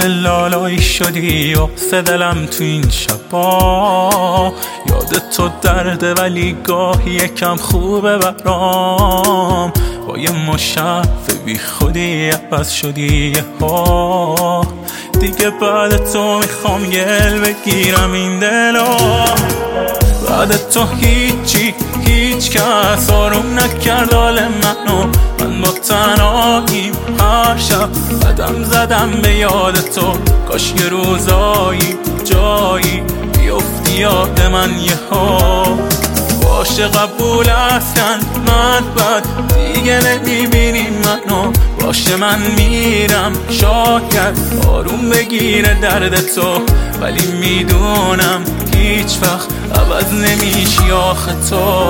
مثل لالایی شدی و دلم تو این شبا. یاد تو درده ولی گاهی یکم خوبه برام. با یه مشف بی خودی عوض شدی ها. دیگه بعد تو میخوام گل بگیرم این دلا. بعد تو هیچ کس آروم نکرد حال منو. من با تنهاییم هر شب قدم زدم به یاد تو. کاش یه روزایی جایی بیفتی یاد من یه ها. باشه قبول هستن من بد دیگه نمیبینی منو. باشه من میرم شاید آروم بگیره درد تو. ولی میدونم هیچ وقت عوض نمیشی آخه تو.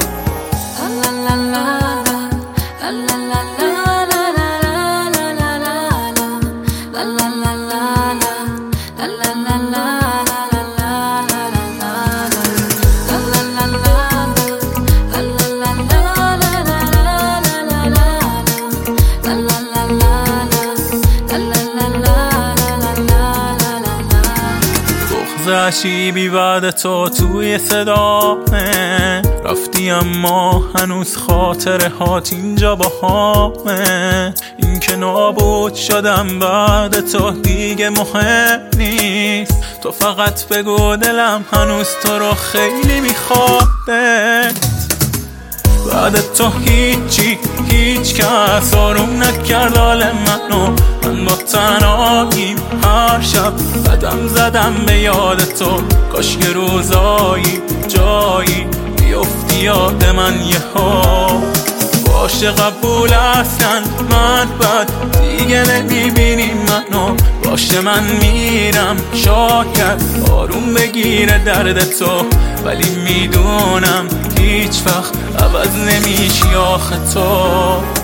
عشیبی بعد تو توی صدامه. رفتی اما هنوز خاطره هات اینجا با همه. این که نابود شدم بعد تو دیگه مهم نیست. تو فقط بگو دلم هنوز تو رو خیلی میخواد. بعد تو هیچ کس آروم نکرد حال منو. من با تنهاییم هر شب قدم زدم به یاد تو. کاش یه روزایی جایی بیفتی یاد من یه ها. باشه قبول هستن من بد دیگه نمیبینی منو. باشه من میرم شاید آروم بگیره درد تو. ولی میدونم هیچ وقت عوض نمیشی آخه تو.